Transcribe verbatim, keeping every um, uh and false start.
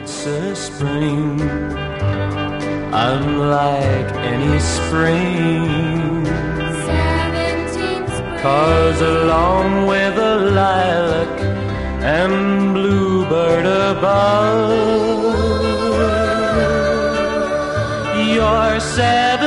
it's a spring, unlike any spring. Seventeen spring. 'Cause along with the lilac and bluebird above, your sad